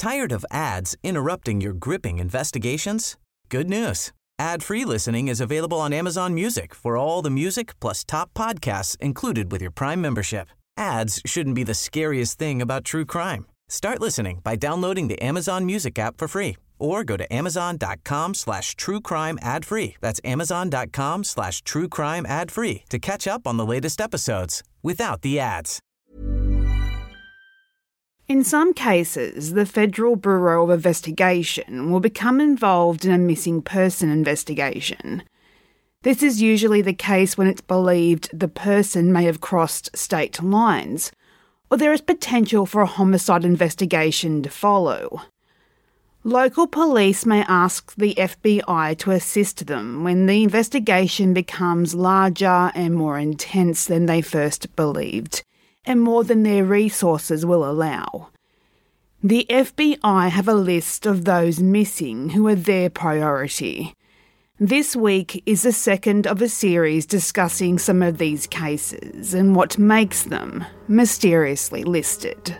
Tired of ads interrupting your gripping investigations? Good news. Ad-free listening is available on Amazon Music for all the music plus top podcasts included with your Prime membership. Ads shouldn't be the scariest thing about true crime. Start listening by downloading the Amazon Music app for free or go to amazon.com/truecrime ad-free. That's amazon.com/truecrime ad-free to catch up on the latest episodes without the ads. In some cases, the Federal Bureau of Investigation will become involved in a missing person investigation. This is usually the case when it's believed the person may have crossed state lines, or there is potential for a homicide investigation to follow. Local police may ask the FBI to assist them when the investigation becomes larger and more intense than they first believed, and more than their resources will allow. The FBI have a list of those missing who are their priority. This week is the second of a series discussing some of these cases and what makes them mysteriously listed.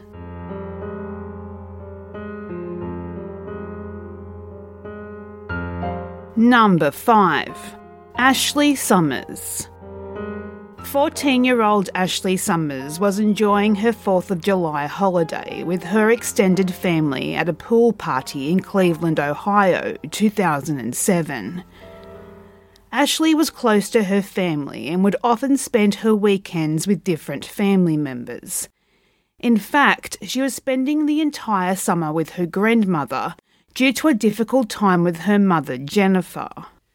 Number 5. Ashley Summers. 14-year-old Ashley Summers was enjoying her 4th of July holiday with her extended family at a pool party in Cleveland, Ohio, 2007. Ashley was close to her family and would often spend her weekends with different family members. In fact, she was spending the entire summer with her grandmother due to a difficult time with her mother, Jennifer.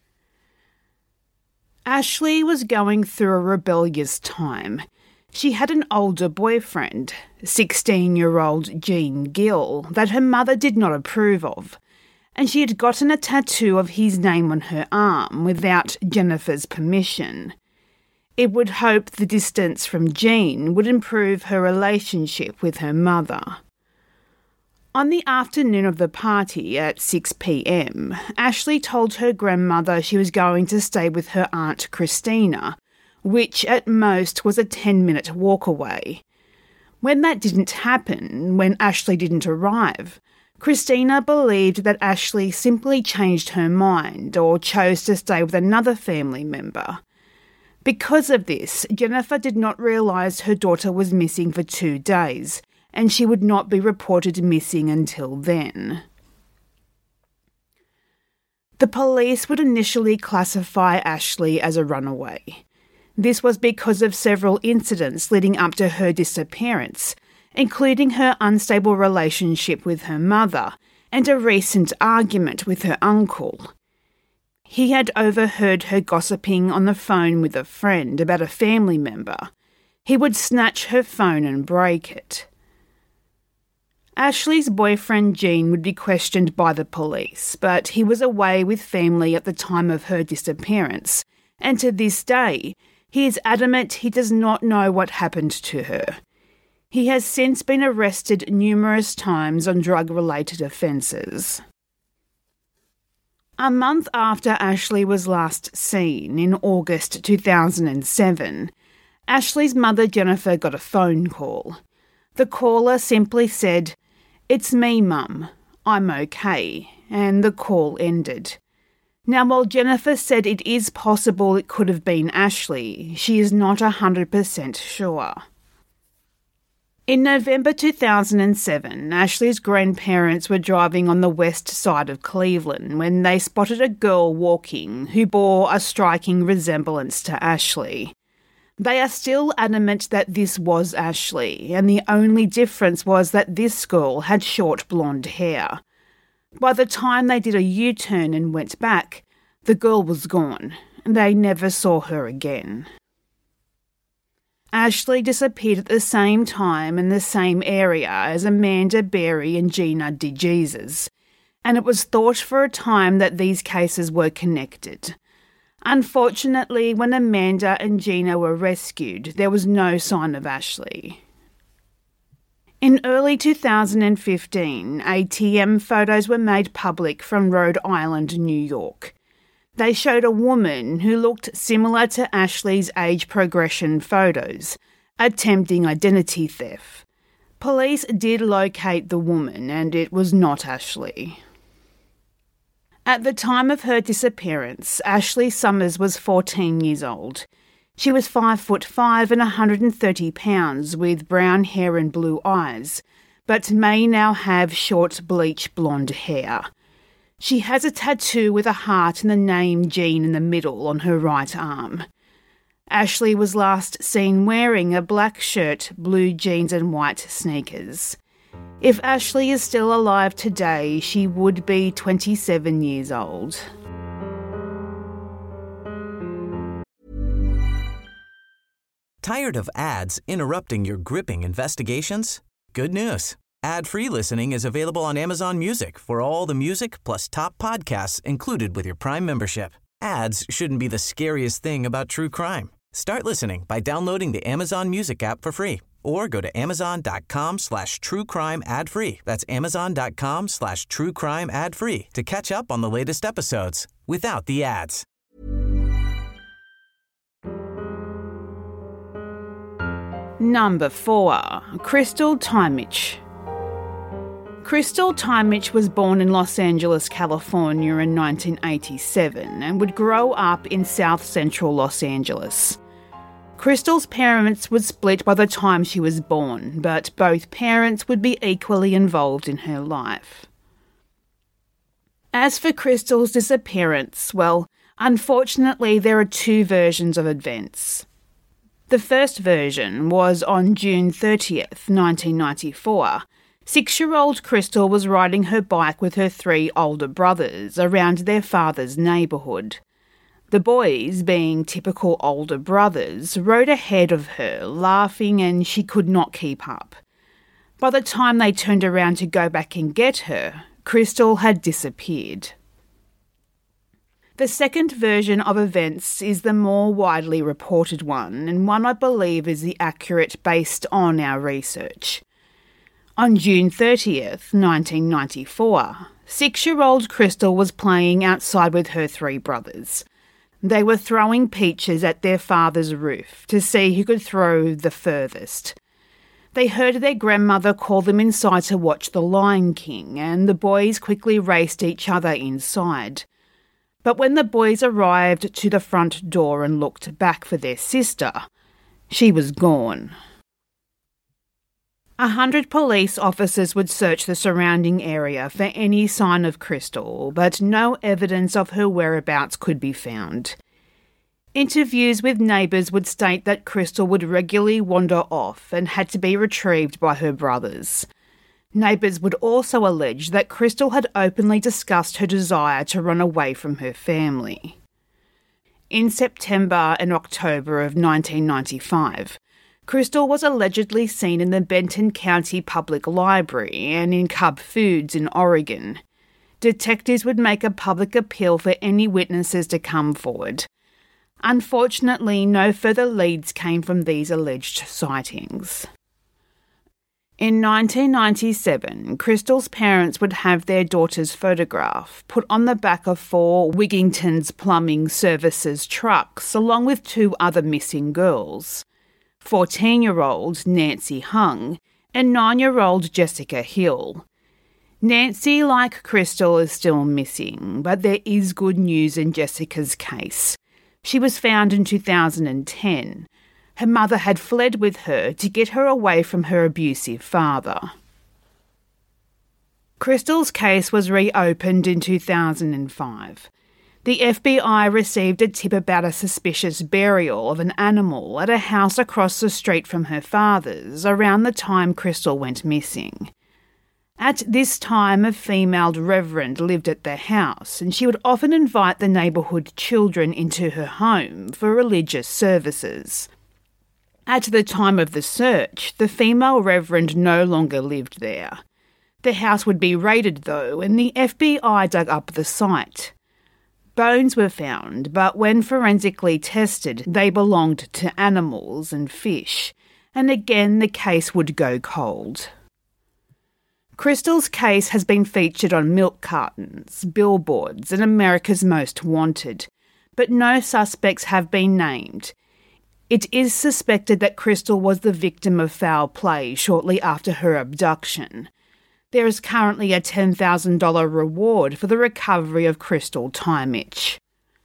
Ashley was going through a rebellious time. She had an older boyfriend, 16-year-old Gene Gill, that her mother did not approve of, and she had gotten a tattoo of his name on her arm without Jennifer's permission. It would hope the distance from Gene would improve her relationship with her mother. On the afternoon of the party at 6 p.m, Ashley told her grandmother she was going to stay with her aunt Christina, which at most was a 10-minute walk away. When that didn't happen, when Ashley didn't arrive, Christina believed that Ashley simply changed her mind or chose to stay with another family member. Because of this, Jennifer did not realise her daughter was missing for 2 days, and she would not be reported missing until then. The police would initially classify Ashley as a runaway. This was because of several incidents leading up to her disappearance, including her unstable relationship with her mother and a recent argument with her uncle. He had overheard her gossiping on the phone with a friend about a family member. He would snatch her phone and break it. Ashley's boyfriend Gene would be questioned by the police, but he was away with family at the time of her disappearance, and to this day, he is adamant he does not know what happened to her. He has since been arrested numerous times on drug-related offences. A month after Ashley was last seen, in August 2007, Ashley's mother Jennifer got a phone call. The caller simply said, "It's me, Mum. I'm okay," and the call ended. Now, while Jennifer said it is possible it could have been Ashley, she is not 100% sure. In November 2007, Ashley's grandparents were driving on the west side of Cleveland when they spotted a girl walking who bore a striking resemblance to Ashley. They are still adamant that this was Ashley, and the only difference was that this girl had short blonde hair. By the time they did a U-turn and went back, the girl was gone, and they never saw her again. Ashley disappeared at the same time in the same area as Amanda Berry and Gina DeJesus, and it was thought for a time that these cases were connected. Unfortunately, when Amanda and Gina were rescued, there was no sign of Ashley. In early 2015, ATM photos were made public from Rhode Island, New York. They showed a woman who looked similar to Ashley's age progression photos, attempting identity theft. Police did locate the woman, and it was not Ashley. At the time of her disappearance, Ashley Summers was 14 years old. She was 5'5" and 130 pounds, with brown hair and blue eyes, but may now have short bleach blonde hair. She has a tattoo with a heart and the name Jean in the middle on her right arm. Ashley was last seen wearing a black shirt, blue jeans and white sneakers. If Ashley is still alive today, she would be 27 years old. Tired of ads interrupting your gripping investigations? Good news. Ad-free listening is available on Amazon Music for all the music plus top podcasts included with your Prime membership. Ads shouldn't be the scariest thing about true crime. Start listening by downloading the Amazon Music app for free or go to amazon.com/truecrime ad-free. That's amazon.com/truecrime ad-free to catch up on the latest episodes without the ads. Number 4. Crystal Tymich. Crystal Tymich was born in Los Angeles, California in 1987 and would grow up in South Central Los Angeles. Crystal's parents would split by the time she was born, but both parents would be equally involved in her life. As for Crystal's disappearance, well, unfortunately there are two versions of events. The first version was on June 30th, 1994. 6-year-old Crystal was riding her bike with her 3 older brothers around their father's neighbourhood. The boys, being typical older brothers, rode ahead of her, laughing, and she could not keep up. By the time they turned around to go back and get her, Crystal had disappeared. The second version of events is the more widely reported one, and one I believe is the accurate based on our research. On June 30th, 1994, 6-year-old Crystal was playing outside with her 3 brothers. They were throwing peaches at their father's roof to see who could throw the furthest. They heard their grandmother call them inside to watch The Lion King, and the boys quickly raced each other inside. But when the boys arrived to the front door and looked back for their sister, she was gone. 100 police officers would search the surrounding area for any sign of Crystal, but no evidence of her whereabouts could be found. Interviews with neighbours would state that Crystal would regularly wander off and had to be retrieved by her brothers. Neighbours would also allege that Crystal had openly discussed her desire to run away from her family. In September and October of 1995, Crystal was allegedly seen in the Benton County Public Library and in Cub Foods in Oregon. Detectives would make a public appeal for any witnesses to come forward. Unfortunately, no further leads came from these alleged sightings. In 1997, Crystal's parents would have their daughter's photograph put on the back of 4 Wigington's Plumbing Services trucks, along with 2 other missing girls. 14-year-old Nancy Hung and 9-year-old Jessica Hill. Nancy, like Crystal, is still missing, but there is good news in Jessica's case. She was found in 2010. Her mother had fled with her to get her away from her abusive father. Crystal's case was reopened in 2005. The FBI received a tip about a suspicious burial of an animal at a house across the street from her father's around the time Crystal went missing. At this time, a female reverend lived at the house, and she would often invite the neighbourhood children into her home for religious services. At the time of the search, the female reverend no longer lived there. The house would be raided, though, and the FBI dug up the site. Bones were found, but when forensically tested, they belonged to animals and fish, and again the case would go cold. Crystal's case has been featured on milk cartons, billboards, and America's Most Wanted, but no suspects have been named. It is suspected that Crystal was the victim of foul play shortly after her abduction. There is currently a $10,000 reward for the recovery of Crystal Tymich.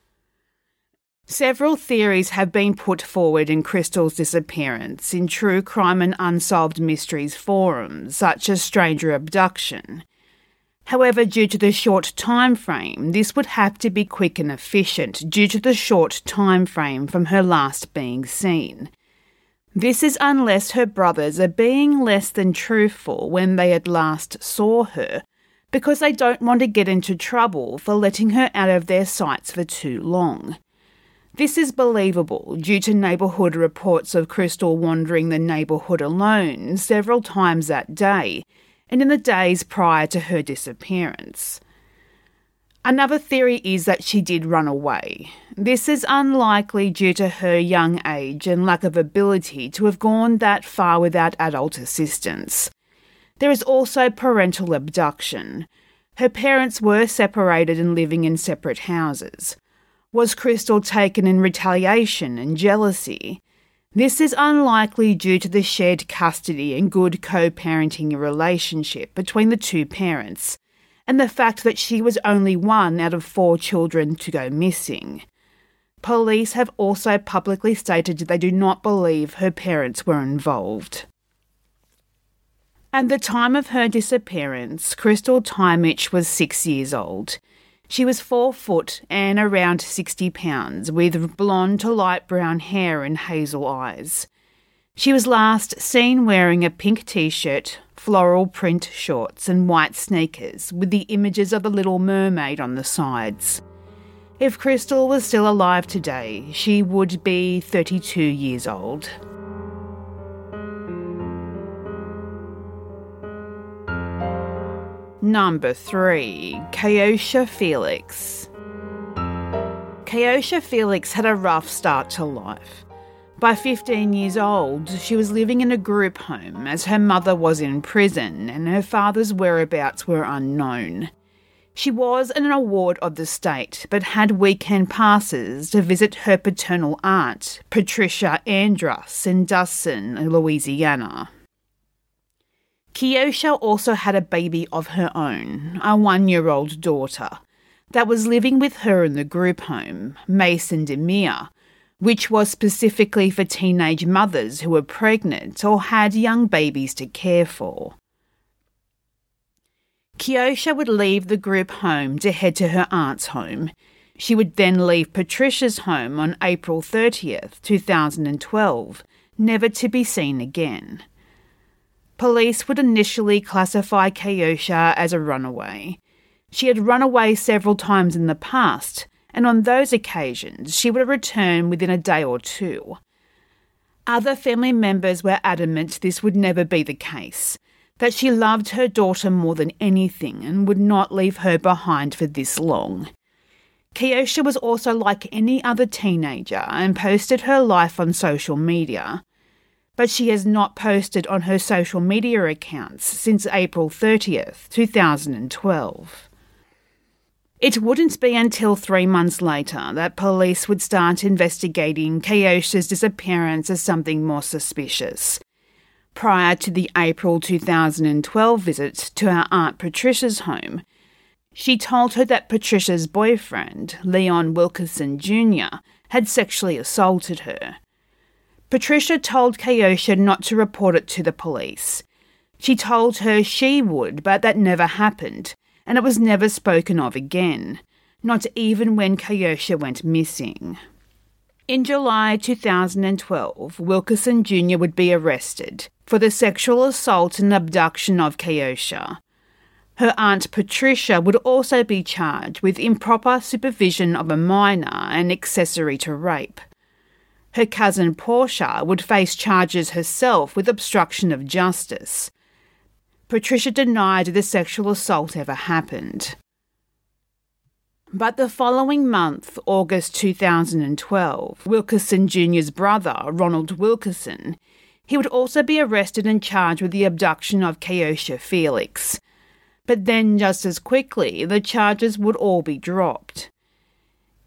Several theories have been put forward in Crystal's disappearance in true crime and unsolved mysteries forums, such as stranger abduction. However, due to the short time frame, this would have to be quick and efficient due to the short time frame from her last being seen. This is unless her brothers are being less than truthful when they at last saw her, because they don't want to get into trouble for letting her out of their sights for too long. This is believable due to neighbourhood reports of Crystal wandering the neighbourhood alone several times that day, and in the days prior to her disappearance. Another theory is that she did run away. This is unlikely due to her young age and lack of ability to have gone that far without adult assistance. There is also parental abduction. Her parents were separated and living in separate houses. Was Crystal taken in retaliation and jealousy? This is unlikely due to the shared custody and good co-parenting relationship between the two parents, and the fact that she was only one out of 4 children to go missing. Police have also publicly stated they do not believe her parents were involved. At the time of her disappearance, Crystal Tymich was 6 years old. She was 4 foot and around 60 pounds, with blonde to light brown hair and hazel eyes. She was last seen wearing a pink t-shirt, floral print shorts and white sneakers with the images of the Little Mermaid on the sides. If Crystal was still alive today, she would be 32 years old. Number 3. Keosha Felix. Keosha Felix had a rough start to life. By 15 years old, she was living in a group home as her mother was in prison and her father's whereabouts were unknown. She was an award of the state but had weekend passes to visit her paternal aunt, Patricia Andrus, in Dustin, Louisiana. Keosha also had a baby of her own, a 1-year-old daughter, that was living with her in the group home, Mason Demir, which was specifically for teenage mothers who were pregnant or had young babies to care for. Keosha would leave the group home to head to her aunt's home. She would then leave Patricia's home on April 30th, 2012, never to be seen again. Police would initially classify Keosha as a runaway. She had run away several times in the past, and on those occasions she would return within a day or two. Other family members were adamant this would never be the case, that she loved her daughter more than anything and would not leave her behind for this long. Keosha was also like any other teenager and posted her life on social media, but she has not posted on her social media accounts since April 30th, 2012. It wouldn't be until 3 months later that police would start investigating Keosha's disappearance as something more suspicious. Prior to the April 2012 visit to her Aunt Patricia's home, she told her that Patricia's boyfriend, Leon Wilkerson Jr., had sexually assaulted her. Patricia told Keosha not to report it to the police. She told her she would, but that never happened, and it was never spoken of again, not even when Keosha went missing. In July 2012, Wilkerson Jr. would be arrested for the sexual assault and abduction of Keosha. Her Aunt Patricia would also be charged with improper supervision of a minor and accessory to rape. Her cousin Portia would face charges herself with obstruction of justice. Patricia denied the sexual assault ever happened. But the following month, August 2012, Wilkerson Jr.'s brother, Ronald Wilkerson, he would also be arrested and charged with the abduction of Keosha Felix. But then just as quickly, the charges would all be dropped.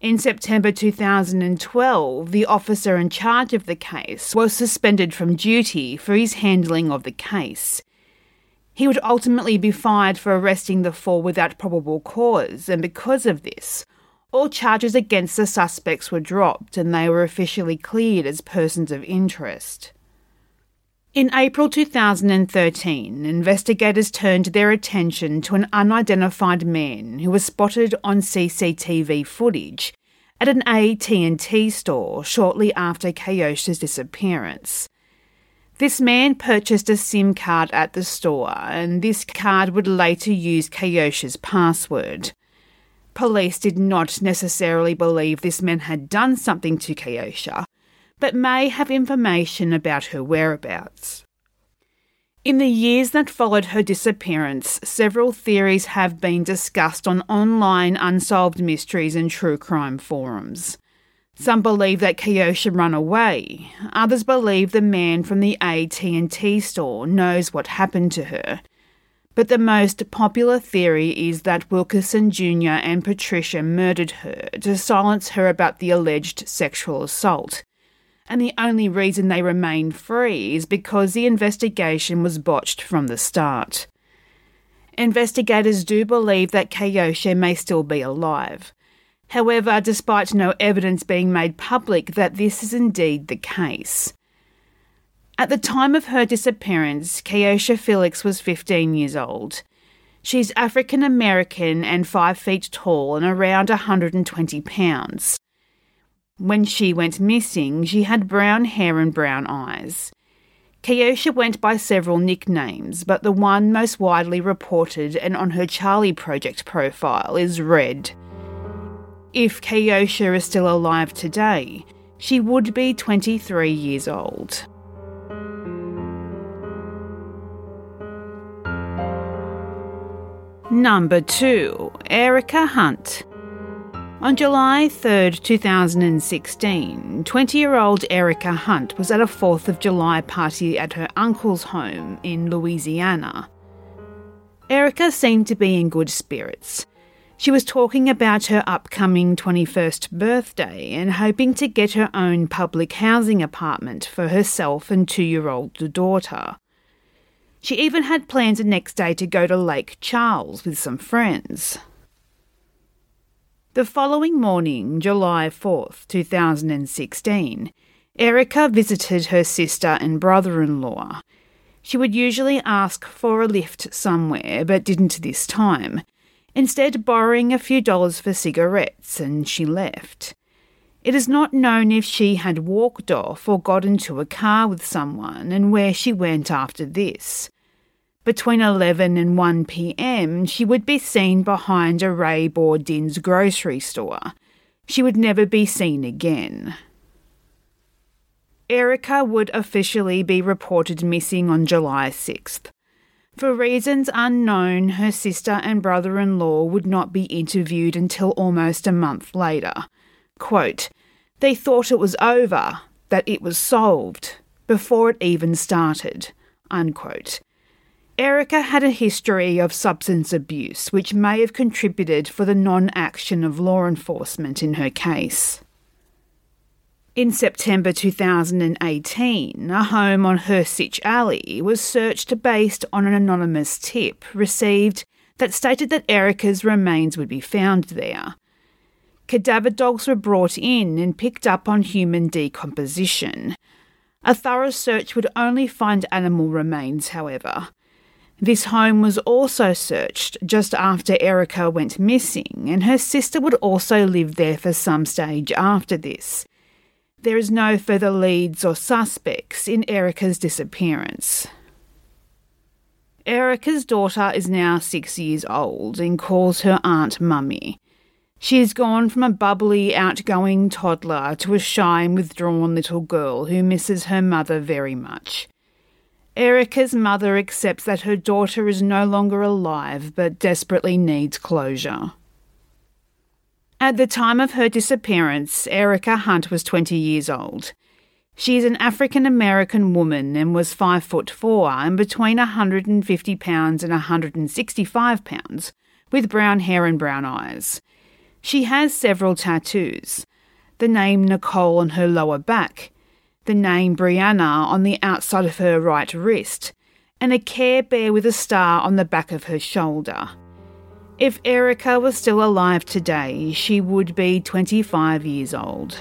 In September 2012, the officer in charge of the case was suspended from duty for his handling of the case. He would ultimately be fired for arresting the four without probable cause, and because of this, all charges against the suspects were dropped and they were officially cleared as persons of interest. In April 2013, investigators turned their attention to an unidentified man who was spotted on CCTV footage at an AT&T store shortly after Keyosha's disappearance. This man purchased a SIM card at the store, and this card would later use Keyosha's password. Police did not necessarily believe this man had done something to Keyosha, but may have information about her whereabouts. In the years that followed her disappearance, several theories have been discussed on online unsolved mysteries and true crime forums. Some believe that Keyosha ran away. Others believe the man from the AT&T store knows what happened to her. But the most popular theory is that Wilkerson Jr. and Patricia murdered her to silence her about the alleged sexual assault. And the only reason they remain free is because the investigation was botched from the start. Investigators do believe that Keyosha may still be alive. However, despite no evidence being made public that this is indeed the case. At the time of her disappearance, Keyosha Felix was 15 years old. She's African American and 5 feet tall and around 120 pounds. When she went missing, she had brown hair and brown eyes. Keyosha went by several nicknames, but the one most widely reported and on her Charlie Project profile is Red. If Keyosha is still alive today, she would be 23 years old. Number 2. Erica Hunt. On July 3, 2016, 20-year-old Erica Hunt was at a 4th of July party at her uncle's home in Louisiana. Erica seemed to be in good spirits. She was talking about her upcoming 21st birthday and hoping to get her own public housing apartment for herself and 2-year-old daughter. She even had plans the next day to go to Lake Charles with some friends. The following morning, July 4th, 2016, Erica visited her sister and brother-in-law. She would usually ask for a lift somewhere, but didn't this time, instead borrowing a few dollars for cigarettes, and she left. It is not known if she had walked off or got into a car with someone and where she went after this. Between 11 and 1 p.m, she would be seen behind a Ray Bourdin's grocery store. She would never be seen again. Erica would officially be reported missing on July 6th. For reasons unknown, her sister and brother-in-law would not be interviewed until almost a month later. Quote, "They thought it was over, that it was solved, before it even started." Unquote. Erica had a history of substance abuse, which may have contributed for the non-action of law enforcement in her case. In September 2018, a home on Hursich Alley was searched based on an anonymous tip received that stated that Erica's remains would be found there. Cadaver dogs were brought in and picked up on human decomposition. A thorough search would only find animal remains, however. This home was also searched just after Erica went missing, and her sister would also live there for some stage after this. There is no further leads or suspects in Erica's disappearance. Erica's daughter is now 6 years old and calls her aunt Mummy. She has gone from a bubbly, outgoing toddler to a shy and withdrawn little girl who misses her mother very much. Erica's mother accepts that her daughter is no longer alive but desperately needs closure. At the time of her disappearance, Erica Hunt was 20 years old. She is an African-American woman and was 5'4" and between 150 pounds and 165 pounds, with brown hair and brown eyes. She has several tattoos. The name Nicole on her lower back, the name Brianna on the outside of her right wrist, and a Care Bear with a star on the back of her shoulder. If Erica was still alive today, she would be 25 years old.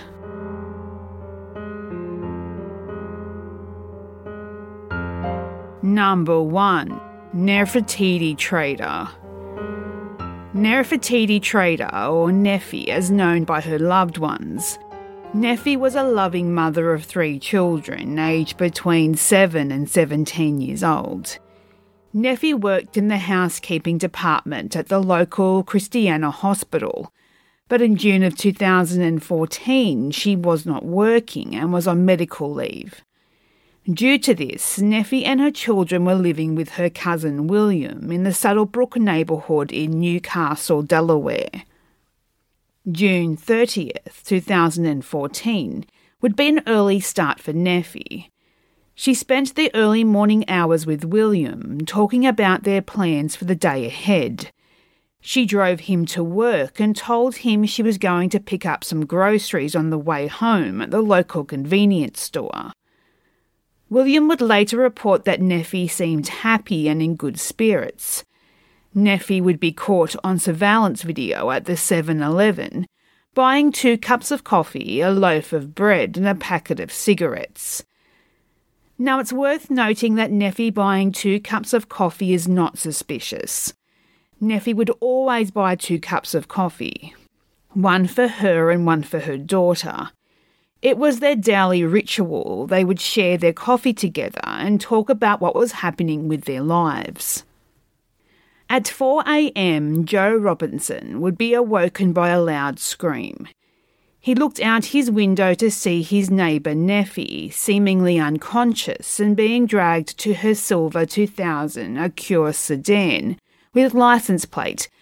Number 1. Nefertiti Trader. Nefertiti Trader, or Nefi as known by her loved ones. Nefi was a loving mother of 3 children, aged between 7 and 17 years old. Nefi worked in the housekeeping department at the local Christiana hospital, but in June of 2014 she was not working and was on medical leave. Due to this, Nefi and her children were living with her cousin William in the Saddlebrook neighbourhood in Newcastle, Delaware. June 30th, 2014 would be an early start for Nefi. She spent the early morning hours with William, talking about their plans for the day ahead. She drove him to work and told him she was going to pick up some groceries on the way home at the local convenience store. William would later report that Nefi seemed happy and in good spirits. Nefi would be caught on surveillance video at the 7-Eleven, buying 2 cups of coffee, a loaf of bread and a packet of cigarettes. Now it's worth noting that Nefi buying 2 cups of coffee is not suspicious. Nefi would always buy 2 cups of coffee, one for her and one for her daughter. It was their daily ritual. They would share their coffee together and talk about what was happening with their lives. At 4 a.m, Joe Robinson would be awoken by a loud scream. He looked out his window to see his neighbour Nefi, seemingly unconscious and being dragged to her silver 2000 Acura sedan with licence plate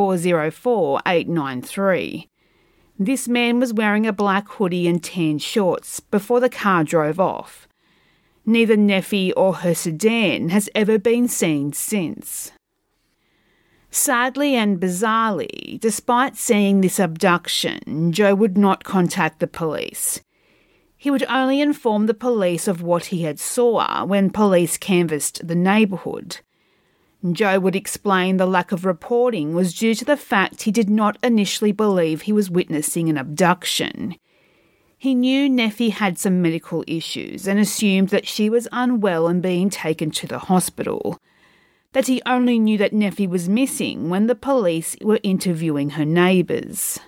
404893. This man was wearing a black hoodie and tan shorts before the car drove off. Neither Nefi or her sedan has ever been seen since. Sadly and bizarrely, despite seeing this abduction, Joe would not contact the police. He would only inform the police of what he had saw when police canvassed the neighbourhood. Joe would explain the lack of reporting was due to the fact he did not initially believe he was witnessing an abduction. He knew Nefi had some medical issues and assumed that she was unwell and being taken to the hospital. That he only knew that Nefi was missing when the police were interviewing her neighbours.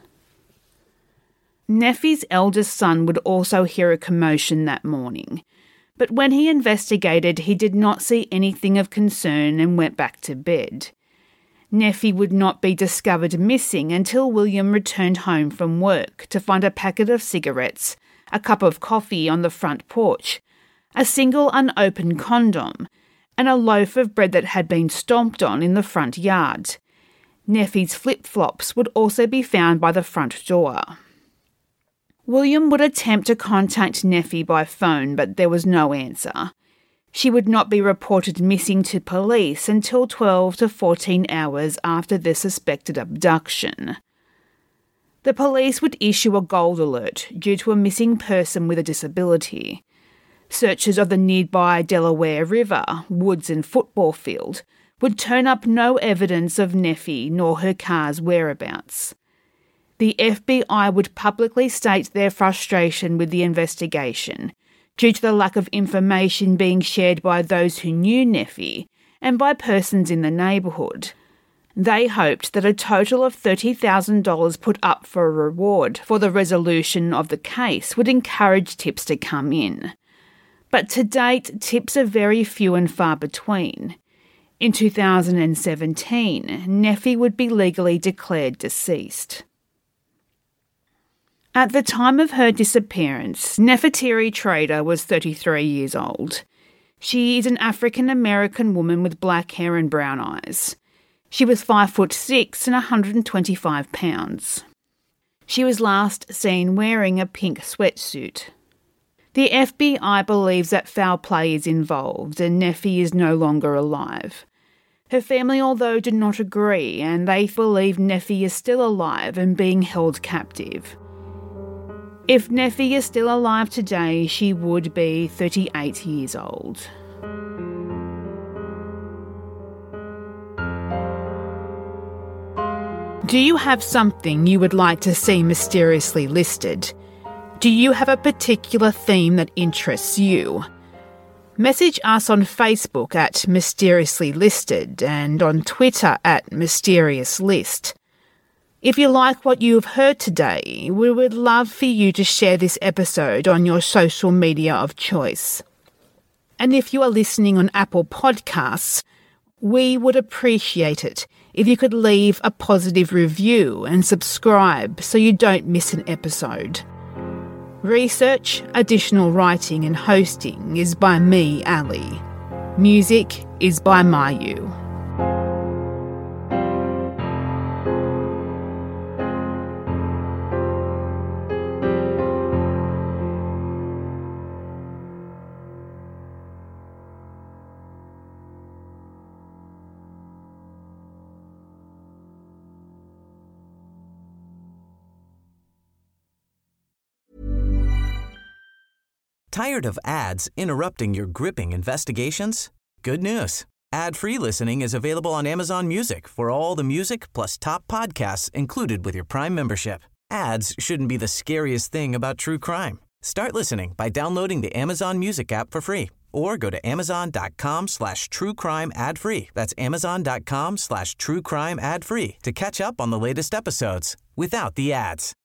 Nefi's eldest son would also hear a commotion that morning, but when he investigated, he did not see anything of concern and went back to bed. Nefi would not be discovered missing until William returned home from work to find a packet of cigarettes, a cup of coffee on the front porch, a single unopened condom, and a loaf of bread that had been stomped on in the front yard. Nefi's flip-flops would also be found by the front door. William would attempt to contact Nefi by phone, but there was no answer. She would not be reported missing to police until 12 to 14 hours after the suspected abduction. The police would issue a gold alert due to a missing person with a disability. Searches of the nearby Delaware River, woods and football field would turn up no evidence of Nefi nor her car's whereabouts. The FBI would publicly state their frustration with the investigation due to the lack of information being shared by those who knew Nefi and by persons in the neighbourhood. They hoped that a total of $30,000 put up for a reward for the resolution of the case would encourage tips to come in. But to date, tips are very few and far between. In 2017, Nefi would be legally declared deceased. At the time of her disappearance, Nefertiti Trader was 33 years old. She is an African-American woman with black hair and brown eyes. She was 5'6" and 125 pounds. She was last seen wearing a pink sweatsuit. The FBI believes that foul play is involved and Nefi is no longer alive. Her family, although, did not agree, and they believe Neffy is still alive and being held captive. If Neffy is still alive today, she would be 38 years old. Do you have something you would like to see mysteriously listed? Do you have a particular theme that interests you? Message us on Facebook at Mysteriously Listed and on Twitter at Mysterious List. If you like what you have heard today, we would love for you to share this episode on your social media of choice. And if you are listening on Apple Podcasts, we would appreciate it if you could leave a positive review and subscribe so you don't miss an episode. Research, additional writing and hosting is by me, Ali. Music is by Mayu. Tired of ads interrupting your gripping investigations? Good news. Ad-free listening is available on Amazon Music for all the music plus top podcasts included with your Prime membership. Ads shouldn't be the scariest thing about true crime. Start listening by downloading the Amazon Music app for free or go to amazon.com/truecrime ad-free. That's amazon.com/truecrime ad-free to catch up on the latest episodes without the ads.